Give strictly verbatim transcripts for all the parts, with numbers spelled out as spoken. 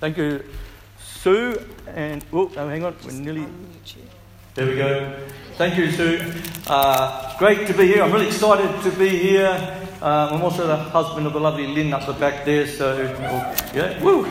Thank you, Sue. And, oh, no, hang on, we're nearly... There we go. Thank you, Sue. Uh, great to be here. I'm really excited to be here. Uh, I'm also the husband of the lovely Lynn up the back there, so, yeah, woo.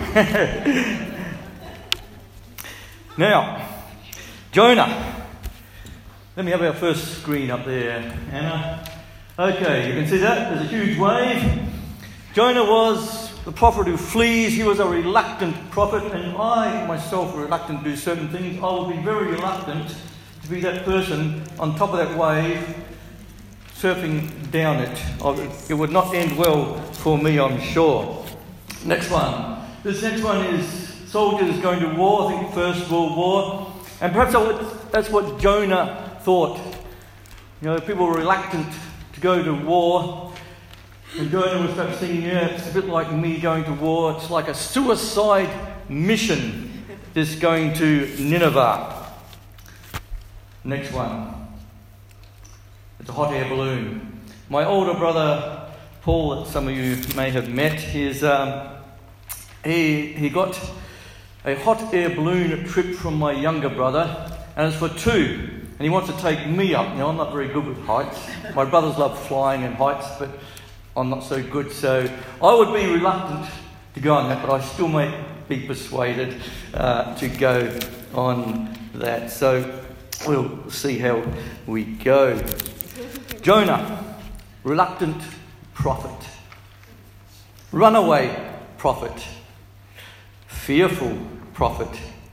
Now, Jonah. Let me have our first screen up there, Anna. Okay, you can see that. There's a huge wave. Jonah was the prophet who flees. He was a reluctant prophet, and I myself were reluctant to do certain things. I would be very reluctant to be that person on top of that wave, surfing down it. It would not end well for me, I'm sure. Next one. This next one is soldiers going to war, I think First World War. And perhaps that's what Jonah thought. You know, people were reluctant to go to war. And Jonah was perhaps thinking, yeah, it's a bit like me going to war. It's like a suicide mission, this going to Nineveh. Next one. It's a hot air balloon. My older brother, Paul, that some of you may have met, he's, um, he, he got a hot air balloon trip from my younger brother, and it's for two. And he wants to take me up. Now, I'm not very good with heights. My brothers love flying and heights, but I'm not so good. So I would be reluctant to go on that, but I still might be persuaded uh, to go on that. So we'll see how we go. Jonah, reluctant prophet. Runaway prophet. Fearful prophet.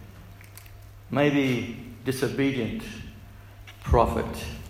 Maybe disobedient prophet.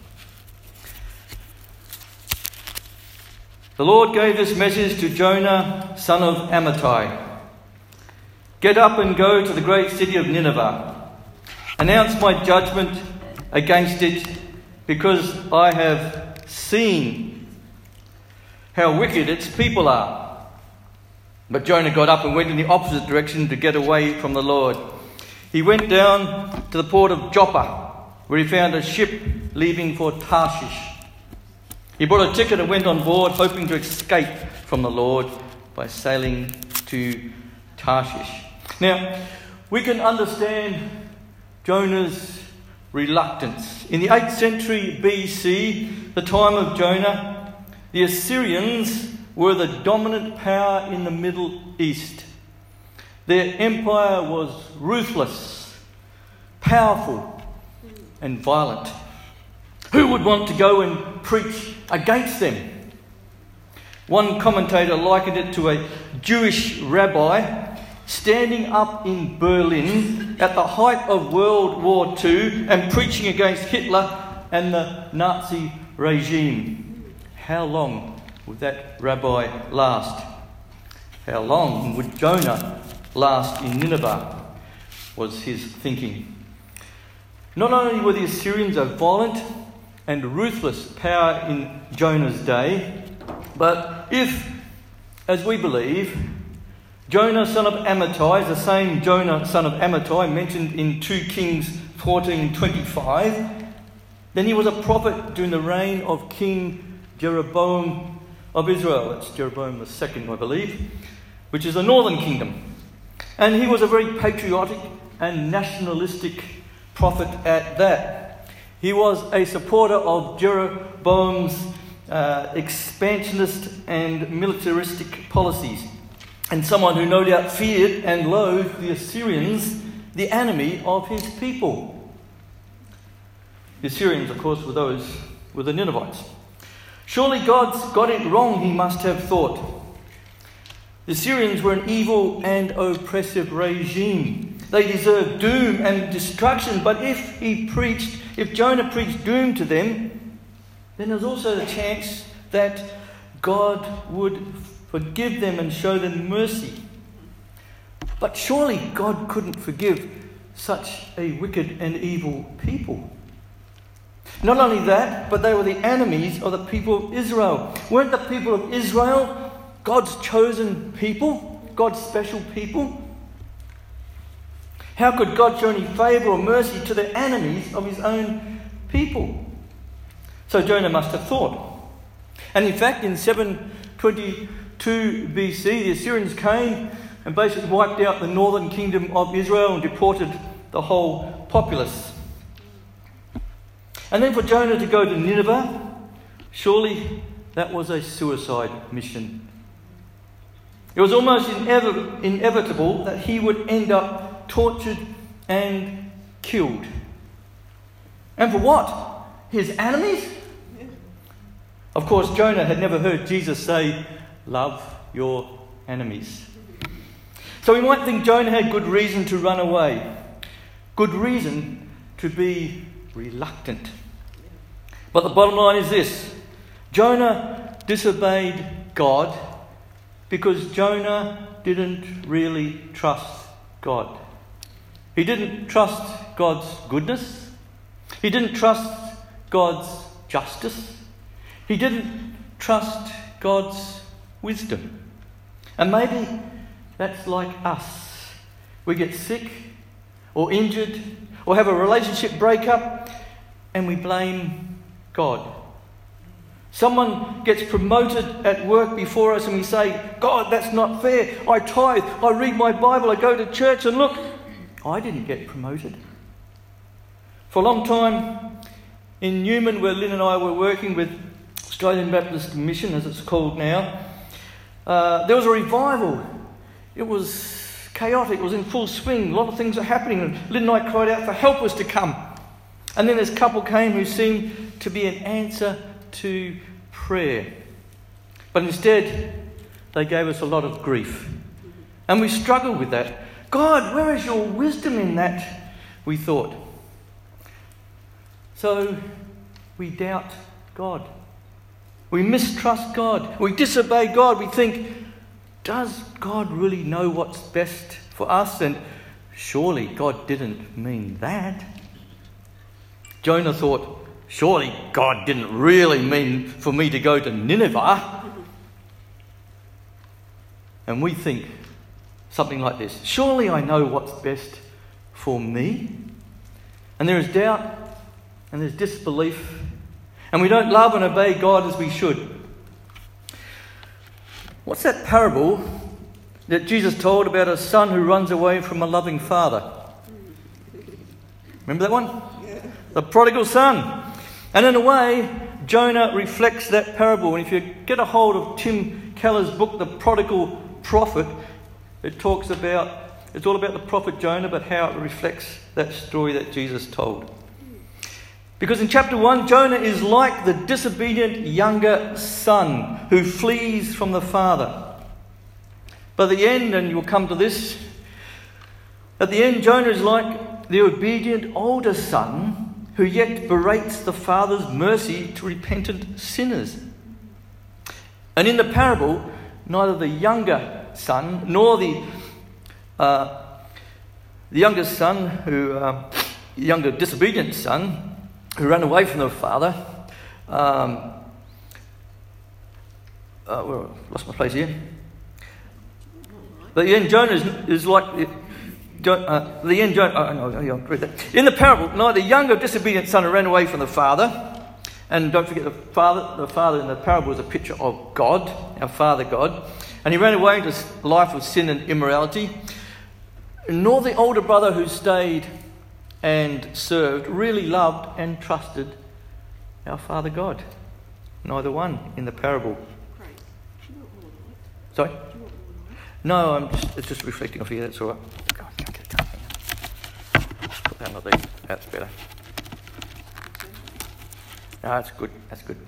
The Lord gave this message to Jonah, son of Amittai. Get up and go to the great city of Nineveh. Announce my judgment against it, because I have seen how wicked its people are. But Jonah got up and went in the opposite direction to get away from the Lord. He went down to the port of Joppa, where he found a ship leaving for Tarshish. He bought a ticket and went on board, hoping to escape from the Lord by sailing to Tarshish. Now, we can understand Jonah's reluctance. In the eighth century B C, the time of Jonah, the Assyrians were the dominant power in the Middle East. Their empire was ruthless, powerful, and violent. Who would want to go and preach against them? One commentator likened it to a Jewish rabbi standing up in Berlin at the height of World War Two and preaching against Hitler and the Nazi regime. How long would that rabbi last? How long would Jonah last in Nineveh, was his thinking. Not only were the Assyrians a violent and ruthless power in Jonah's day, but if, as we believe, Jonah son of Amittai is the same Jonah son of Amittai mentioned in Second Kings fourteen twenty-five, then he was a prophet during the reign of King Jeroboam of Israel. That's Jeroboam the second, I believe, which is the northern kingdom. And he was a very patriotic and nationalistic prophet at that. He was a supporter of Jeroboam's uh, expansionist and militaristic policies, and someone who no doubt feared and loathed the Assyrians, the enemy of his people. The Assyrians, of course, were those were the Ninevites. Surely God's got it wrong, he must have thought. The Assyrians were an evil and oppressive regime. They deserved doom and destruction, but if he preached, if Jonah preached doom to them, then there's also the chance that God would forgive them and show them mercy. But surely God couldn't forgive such a wicked and evil people. Not only that, but they were the enemies of the people of Israel. Weren't the people of Israel God's chosen people, God's special people? How could God show any favour or mercy to the enemies of his own people? So Jonah must have thought. And in fact, in seven twenty-two B C, the Assyrians came and basically wiped out the northern kingdom of Israel and deported the whole populace. And then for Jonah to go to Nineveh, surely that was a suicide mission. It was almost inev- inevitable that he would end up tortured and killed. And for what? His enemies? Of course, Jonah had never heard Jesus say, "Love your enemies." So we might think Jonah had good reason to run away. Good reason to be reluctant. But the bottom line is this: Jonah disobeyed God because Jonah didn't really trust God. He didn't trust God's goodness. He didn't trust God's justice. He didn't trust God's wisdom. And maybe that's like us. We get sick or injured or have a relationship breakup and we blame God. Someone gets promoted at work before us and we say, "God, that's not fair. I tithe, I read my Bible, I go to church, and look, I didn't get promoted." For a long time in Newman, where Lynn and I were working with Australian Baptist Mission, as it's called now, uh, there was a revival. It was chaotic, it was in full swing, a lot of things are happening, and Lynn and I cried out for helpers to come. And then this couple came who seemed to be an answer to prayer. But instead, they gave us a lot of grief. And we struggled with that. God, where is your wisdom in that? We thought. So we doubt God. We mistrust God. We disobey God. We think, does God really know what's best for us? And surely God didn't mean that. Jonah thought, surely God didn't really mean for me to go to Nineveh. And we think something like this: surely I know what's best for me. And there is doubt and there's disbelief. And we don't love and obey God as we should. What's that parable that Jesus told about a son who runs away from a loving father? Remember that one? The prodigal son. And in a way, Jonah reflects that parable. And if you get a hold of Tim Keller's book, The Prodigal Prophet, it talks about, it's all about the prophet Jonah, but how it reflects that story that Jesus told. Because in chapter one, Jonah is like the disobedient younger son who flees from the father. But at the end, and you'll come to this, at the end, Jonah is like the obedient older son who yet berates the father's mercy to repentant sinners. And in the parable, neither the younger son nor the uh, the youngest son, who uh, younger disobedient son, who ran away from the father. Um, uh, well, lost my place here. But the end, Jonah is, is like. Uh, the end, Jonah, oh, no, I'll read that. In the parable, neither the younger disobedient son who ran away from the father, and don't forget the father. The father in the parable is a picture of God, our Father God, and he ran away into a life of sin and immorality. Nor the older brother who stayed and served really loved and trusted our Father God. Neither one in the parable. Sorry? No, I'm just, it's just reflecting off here. That's all right. Go on, go, go, go. Put that on there. That's better. No, that's good. That's good.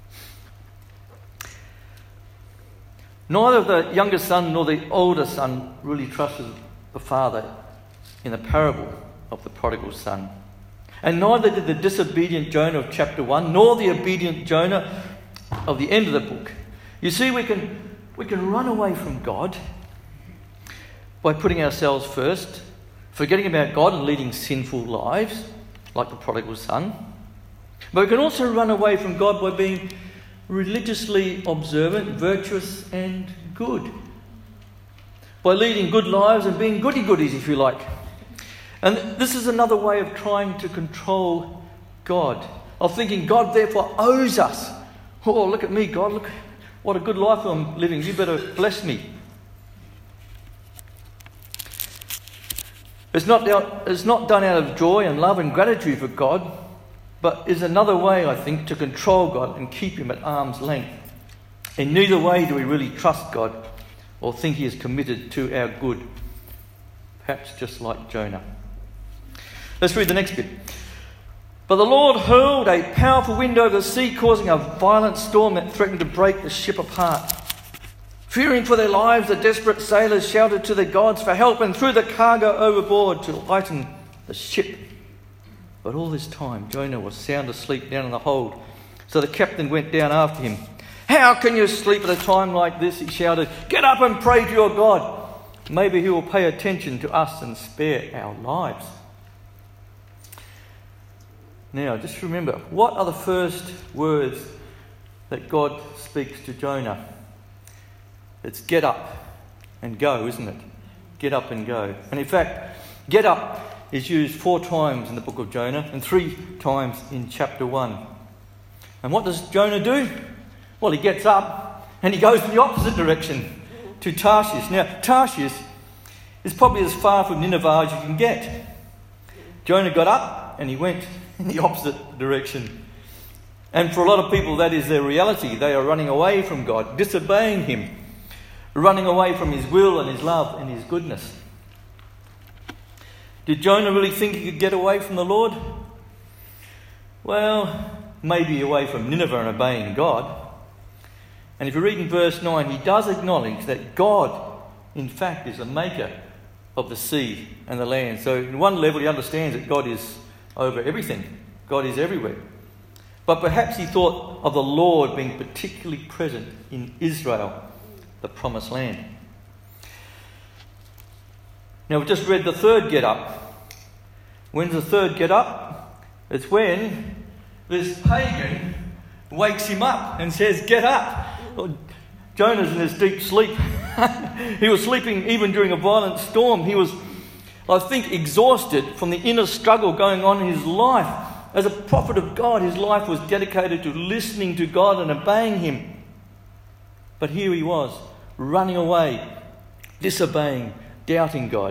Neither the younger son nor the older son really trusted the father in the parable of the prodigal son. And neither did the disobedient Jonah of chapter one, nor the obedient Jonah of the end of the book. You see, we can we can run away from God by putting ourselves first, forgetting about God and leading sinful lives, like the prodigal son. But we can also run away from God by being religiously observant, virtuous and good. By leading good lives and being goody-goodies, if you like. And this is another way of trying to control God. Of thinking God therefore owes us. Oh, look at me, God, look what a good life I'm living. You better bless me. It's not, it's not done out of joy and love and gratitude for God, but is another way, I think, to control God and keep him at arm's length. In neither way do we really trust God or think he is committed to our good. Perhaps just like Jonah. Let's read the next bit. But the Lord hurled a powerful wind over the sea, causing a violent storm that threatened to break the ship apart. Fearing for their lives, the desperate sailors shouted to their gods for help and threw the cargo overboard to lighten the ship. But all this time, Jonah was sound asleep down in the hold. So the captain went down after him. "How can you sleep at a time like this?" he shouted. "Get up and pray to your God. Maybe he will pay attention to us and spare our lives." Now, just remember, what are the first words that God speaks to Jonah? It's get up and go, isn't it? Get up and go. And in fact, get up is used four times in the book of Jonah and three times in chapter one. And what does Jonah do? Well, he gets up and he goes in the opposite direction to Tarshish. Now, Tarshish is probably as far from Nineveh as you can get. Jonah got up and he went in the opposite direction. And for a lot of people, that is their reality. They are running away from God, disobeying him, running away from his will and his love and his goodness. Did Jonah really think he could get away from the Lord? Well, maybe away from Nineveh and obeying God. And if you read in verse nine, he does acknowledge that God, in fact, is the maker of the sea and the land. So in one level, he understands that God is over everything. God is everywhere. But perhaps he thought of the Lord being particularly present in Israel, the promised land. Now, we've just read the third get up. When's the third get up? It's when this pagan wakes him up and says, "Get up." Well, Jonah's in his deep sleep. He was sleeping even during a violent storm. He was, I think, exhausted from the inner struggle going on in his life. As a prophet of God, his life was dedicated to listening to God and obeying him. But here he was, running away, disobeying, doubting God.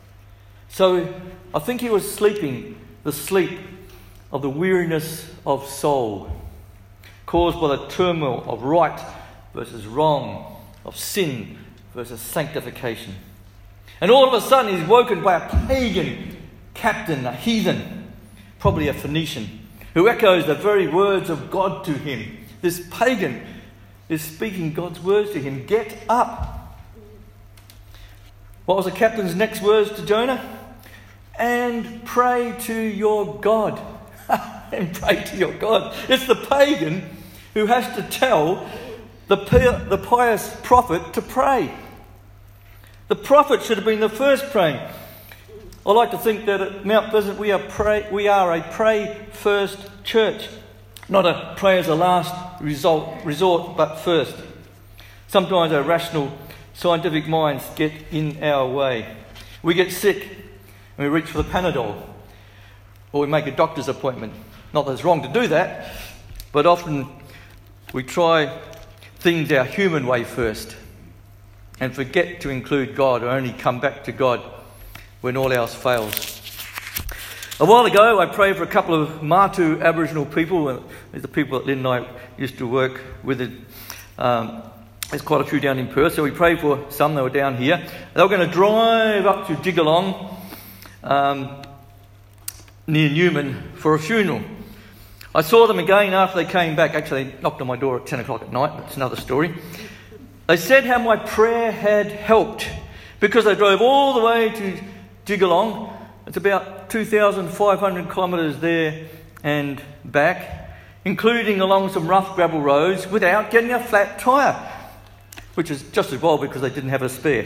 So I think he was sleeping the sleep of the weariness of soul, caused by the turmoil of right versus wrong, of sin versus sanctification. And all of a sudden he's woken by a pagan captain, a heathen, probably a Phoenician, who echoes the very words of God to him. This pagan is speaking God's words to him. Get up. What was the captain's next words to Jonah? And pray to your God. And pray to your God. It's the pagan who has to tell the, the pious prophet to pray. The prophet should have been the first praying. I like to think that at Mount Pleasant we are pray, we are a pray first church, not a pray as a last result, resort, but first. Sometimes our rational, scientific minds get in our way. We get sick and we reach for the Panadol, or we make a doctor's appointment. Not that it's wrong to do that, but often we try things our human way first and forget to include God, or only come back to God when all else fails. A while ago, I prayed for a couple of Matu Aboriginal people. These are people that Lynn and I used to work with. It. Um, there's quite a few down in Perth, so we prayed for some that were down here. They were going to drive up to Jigalong, um, near Newman, for a funeral. I saw them again after they came back. Actually, they knocked on my door at ten o'clock at night. That's another story. They said how my prayer had helped because they drove all the way to Jigalong. It's about two thousand five hundred kilometres there and back, including along some rough gravel roads without getting a flat tyre, which is just as well because they didn't have a spare.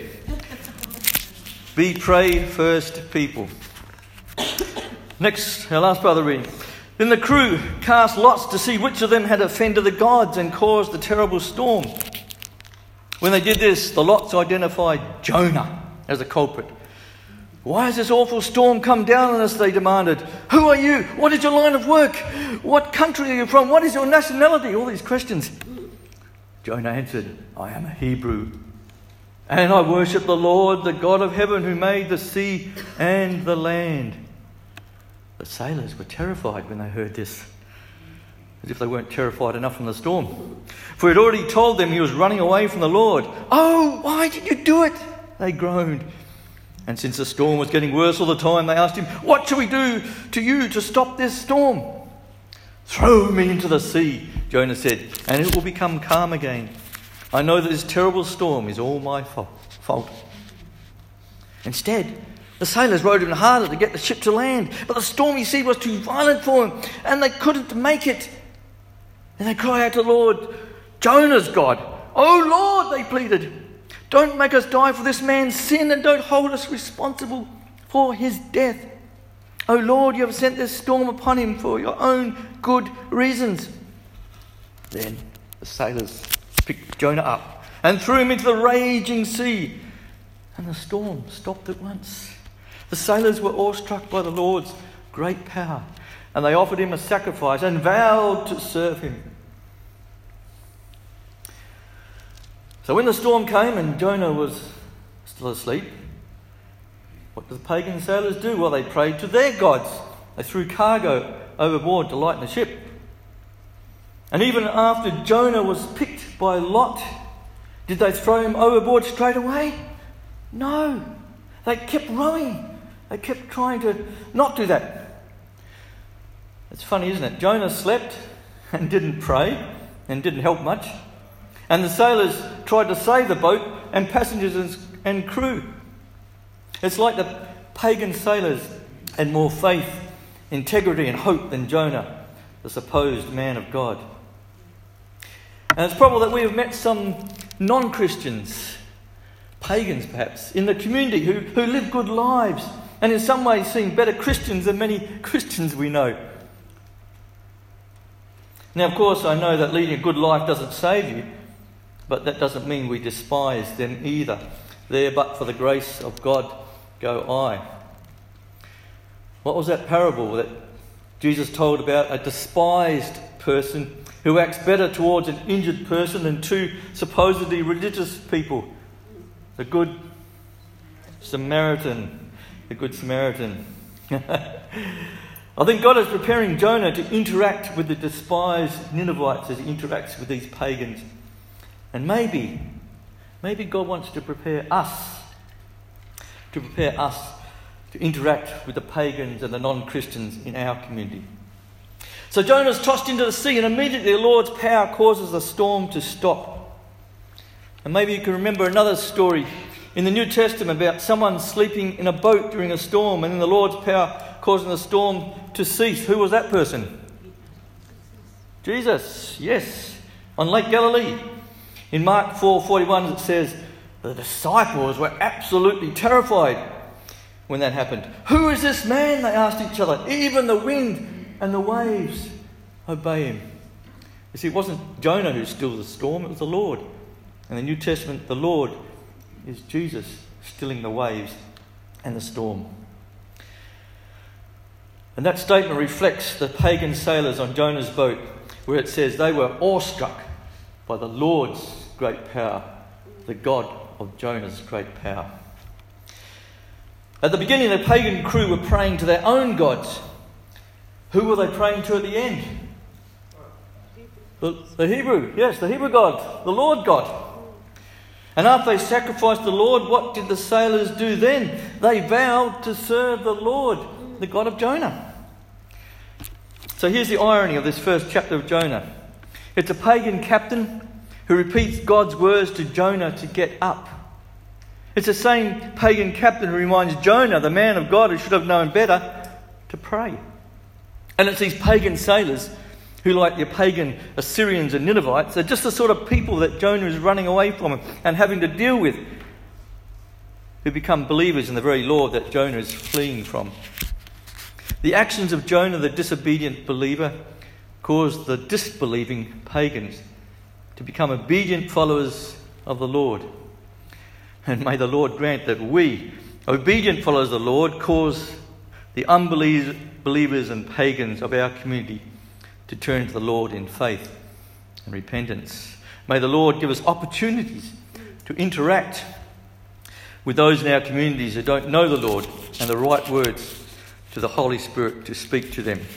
Be pray first people. Next, our last part of the reading. Then the crew cast lots to see which of them had offended the gods and caused the terrible storm. When they did this, the lots identified Jonah as the culprit. Why has this awful storm come down on us? They demanded. Who are you? What is your line of work? What country are you from? What is your nationality? All these questions. Jonah answered, I am a Hebrew, and I worship the Lord, the God of heaven, who made the sea and the land." The sailors were terrified when they heard this, as if they weren't terrified enough from the storm. For he had already told them he was running away from the Lord. "Oh, why did you do it?" they groaned. And since the storm was getting worse all the time, they asked him, "What shall we do to you to stop this storm?" "Throw me into the sea," Jonah said, "and it will become calm again. I know that this terrible storm is all my fault." Instead, the sailors rowed even harder to get the ship to land, but the stormy sea was too violent for them, and they couldn't make it. And they cried out to the Lord, Jonah's God. "Oh Lord," they pleaded, "don't make us die for this man's sin, and don't hold us responsible for his death. Oh Lord, you have sent this storm upon him for your own good reasons." Then the sailors picked Jonah up and threw him into the raging sea, and the storm stopped at once. The sailors were awestruck by the Lord's great power, and they offered him a sacrifice and vowed to serve him. So when the storm came and Jonah was still asleep, what did the pagan sailors do? Well, they prayed to their gods. They threw cargo overboard to lighten the ship. And even after Jonah was picked by Lot, did they throw him overboard straight away? No. They kept rowing. They kept trying to not do that. It's funny, isn't it? Jonah slept and didn't pray and didn't help much. And the sailors tried to save the boat and passengers and crew. It's like the pagan sailors had more faith, integrity and hope than Jonah, the supposed man of God. And it's probable that we have met some non-Christians, pagans perhaps, in the community who, who live good lives and in some ways seem better Christians than many Christians we know. Now, of course, I know that leading a good life doesn't save you, but that doesn't mean we despise them either. There, but for the grace of God, go I. What was that parable that Jesus told about a despised person who acts better towards an injured person than two supposedly religious people? The Good Samaritan. The Good Samaritan. I think God is preparing Jonah to interact with the despised Ninevites as he interacts with these pagans. And maybe, maybe God wants to prepare us, to prepare us to interact with the pagans and the non-Christians in our community. So Jonah's tossed into the sea, and immediately the Lord's power causes the storm to stop. And maybe you can remember another story in the New Testament about someone sleeping in a boat during a storm, and then the Lord's power causing the storm to cease. Who was that person? Jesus, yes, on Lake Galilee. In Mark four forty-one it says, the disciples were absolutely terrified when that happened. "Who is this man?" they asked each other. "Even the wind and the waves obey him." You see, it wasn't Jonah who stilled the storm, it was the Lord. In the New Testament, the Lord is Jesus stilling the waves and the storm. And that statement reflects the pagan sailors on Jonah's boat, where it says they were awestruck by the Lord's great power, the God of Jonah's great power. At the beginning, the pagan crew were praying to their own gods. Who were they praying to at the end? The, the Hebrew, yes, the Hebrew God, the Lord God. And after they sacrificed the Lord, what did the sailors do then? They vowed to serve the Lord, the God of Jonah. So here's the irony of this first chapter of Jonah. It's a pagan captain who repeats God's words to Jonah to get up. It's the same pagan captain who reminds Jonah, the man of God who should have known better, to pray. And it's these pagan sailors who, like the pagan Assyrians and Ninevites, are just the sort of people that Jonah is running away from and having to deal with, who become believers in the very Lord that Jonah is fleeing from. The actions of Jonah, the disobedient believer, caused the disbelieving pagans to become obedient followers of the Lord. And may the Lord grant that we, obedient followers of the Lord, cause the unbelievers and pagans of our community to turn to the Lord in faith and repentance. May the Lord give us opportunities to interact with those in our communities who don't know the Lord, and the right words to the Holy Spirit to speak to them.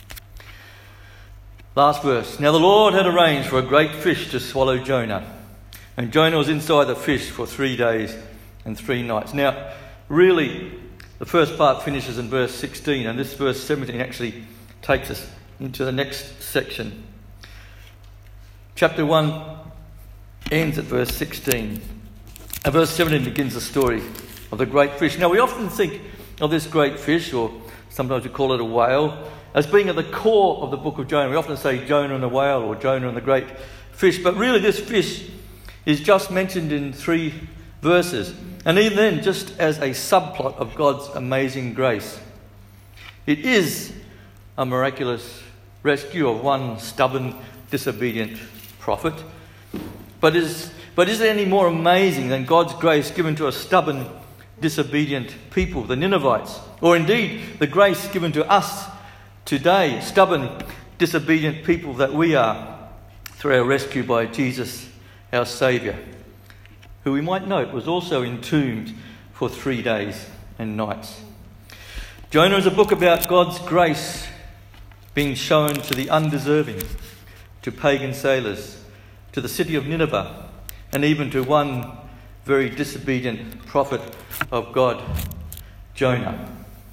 Last verse. Now the Lord had arranged for a great fish to swallow Jonah, and Jonah was inside the fish for three days and three nights. Now, really, the first part finishes in verse sixteen, and this verse seventeen actually takes us into the next section. Chapter one ends at verse sixteen, and verse seventeen begins the story of the great fish. Now, we often think of this great fish, or sometimes we call it a whale, as being at the core of the book of Jonah. We often say Jonah and the whale, or Jonah and the great fish, but really this fish is just mentioned in three verses, and even then just as a subplot of God's amazing grace. It is a miraculous rescue of one stubborn, disobedient prophet, but is but is it any more amazing than God's grace given to a stubborn, disobedient people, the Ninevites, or indeed the grace given to us today, stubborn, disobedient people that we are, through our rescue by Jesus, our Saviour, who we might note was also entombed for three days and nights. Jonah is a book about God's grace being shown to the undeserving, to pagan sailors, to the city of Nineveh, and even to one very disobedient prophet of God, Jonah.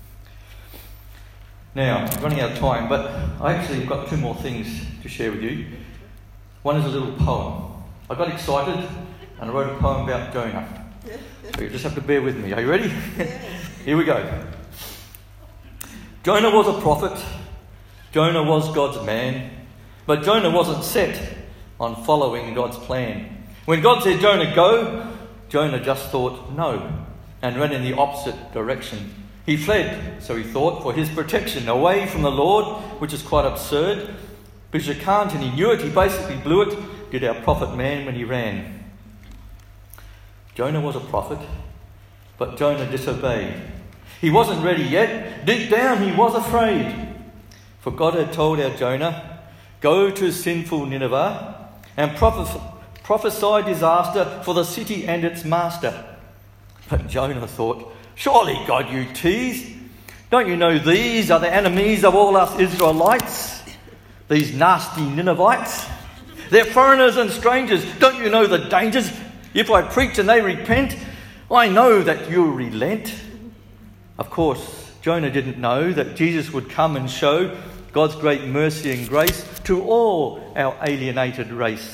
Now, I'm running out of time, but I actually have got two more things to share with you. One is a little poem. I got excited and I wrote a poem about Jonah. So you just have to bear with me. Are you ready? Here we go. Jonah was a prophet. Jonah was God's man. But Jonah wasn't set on following God's plan. When God said, Jonah, go, Jonah just thought no and ran in the opposite direction. He fled, so he thought, for his protection, away from the Lord, which is quite absurd, because you can't, and he knew it. He basically blew it, did our prophet man when he ran. Jonah was a prophet, but Jonah disobeyed. He wasn't ready yet. Deep down, he was afraid. For God had told our Jonah, go to sinful Nineveh and prophes- prophesy disaster for the city and its master. But Jonah thought, surely, God, you tease. Don't you know these are the enemies of all us Israelites? These nasty Ninevites? They're foreigners and strangers. Don't you know the dangers? If I preach and they repent, I know that you'll relent. Of course, Jonah didn't know that Jesus would come and show God's great mercy and grace to all our alienated race.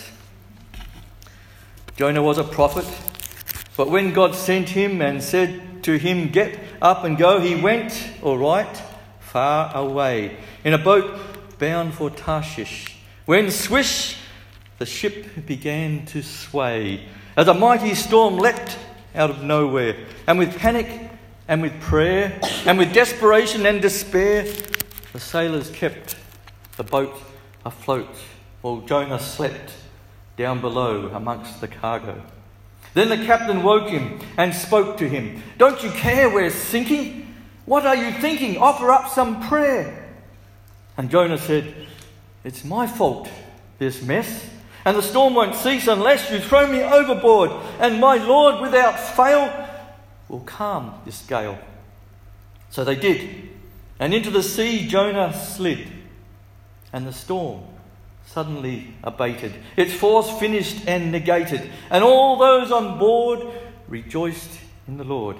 Jonah was a prophet, but when God sent him and said to him, get up and go, he went, all right, far away, in a boat bound for Tarshish. When swish, the ship began to sway, as a mighty storm leapt out of nowhere, and with panic and with prayer and with desperation and despair, the sailors kept the boat afloat while Jonah slept down below amongst the cargo. Then the captain woke him and spoke to him. Don't you care we're sinking? What are you thinking? Offer up some prayer. And Jonah said, it's my fault, this mess, and the storm won't cease unless you throw me overboard, and my Lord without fail will calm this gale. So they did, and into the sea Jonah slid, and the storm suddenly abated, its force finished and negated, and all those on board rejoiced in the Lord.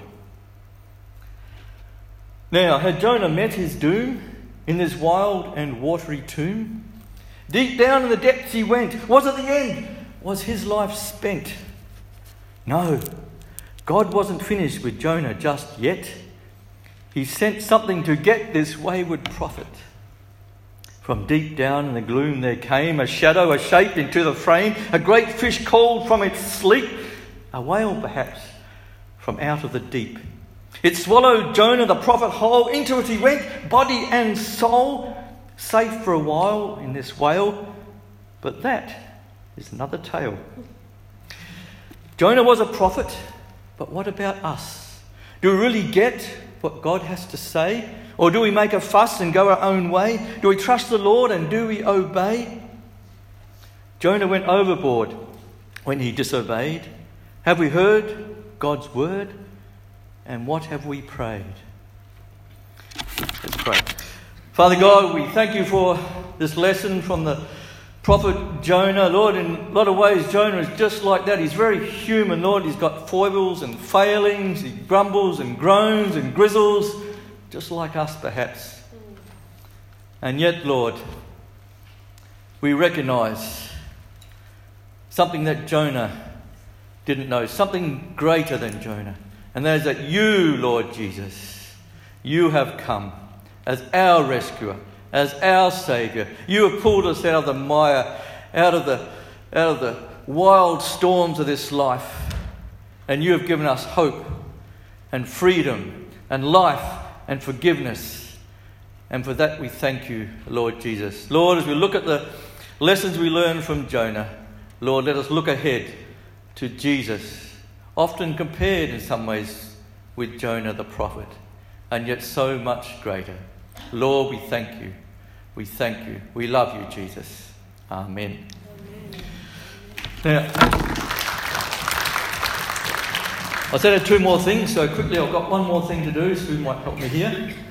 Now, had Jonah met his doom in this wild and watery tomb? Deep down in the depths he went. Was it the end? Was his life spent? No, God wasn't finished with Jonah just yet. He sent something to get this wayward prophet. From deep down in the gloom there came a shadow, a shape into the frame, a great fish called from its sleep, a whale perhaps, from out of the deep. It swallowed Jonah the prophet whole, into it he went, body and soul, safe for a while in this whale, but that is another tale. Jonah was a prophet, but what about us? Do we really get what God has to say? Or do we make a fuss and go our own way? Do we trust the Lord and do we obey? Jonah went overboard when he disobeyed. Have we heard God's word And what have we prayed? Let's pray. Father God, we thank you for this lesson from the prophet Jonah. Lord, in a lot of ways, Jonah is just like that. He's very human, Lord. He's got foibles and failings. He grumbles and groans and grizzles, just like us, perhaps. And yet, Lord, we recognise something that Jonah didn't know, something greater than Jonah. And that is that you, Lord Jesus, you have come as our rescuer, as our Saviour. You have pulled us out of the mire, out of the, out of the wild storms of this life. And you have given us hope and freedom and life and forgiveness. And for that we thank you, Lord Jesus. Lord, as we look at the lessons we learn from Jonah, Lord, let us look ahead to Jesus, often compared in some ways with Jonah the prophet, and yet so much greater. Lord, we thank you. We thank you. We love you, Jesus. Amen. Amen. Now, I said I had two more things, so quickly I've got one more thing to do. Sue might help me here.